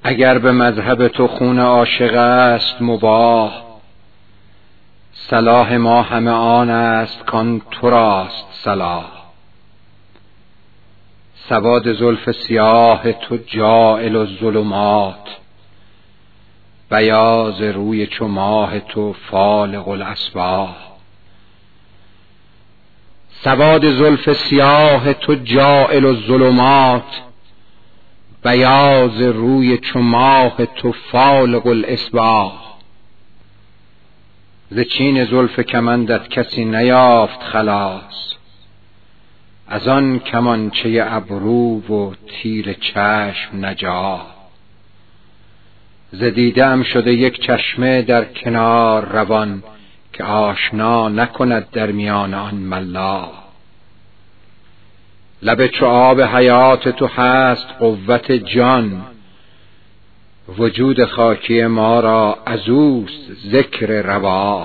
اگر به مذهب تو خون عاشق است مباح، صلاح ما همه آن است کان تو راست صلاح. سواد زلف سیاه تو جاعل الظلمات، بیاض روی چو ماه تو فالق الاصباح. سواد زلف سیاه تو جاعل الظلمات، بیاض روی چو ماه تو فالق الاصباح. ز چین زلف کمندت کسی نیافت خلاص، از آن کمانچه ابرو و تیر چشم نجاح. ز دیده ام شده یک چشمه در کنار روان، که آشنا نکند در میان آن ملاح. لب چو آب حیات تو هست قوت جان، وجود خاکی ما را ازوست ذکر رواح.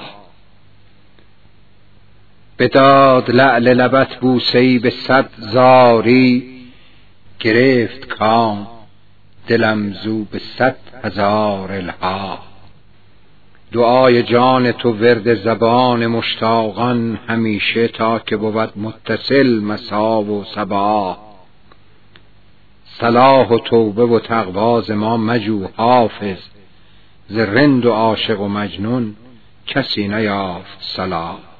بداد لعل لبت بوسه‌ای به 100 زاری، گرفت کام دلم زو به 100,000 الحاح. دعای جان تو ورد زبان مشتاقان همیشه، تا که بود متصل مسا و صباح. صلاح و توبه و تقوا ز ما مجو حافظ، ز رند و عاشق و مجنون کسی نیافت صلاح.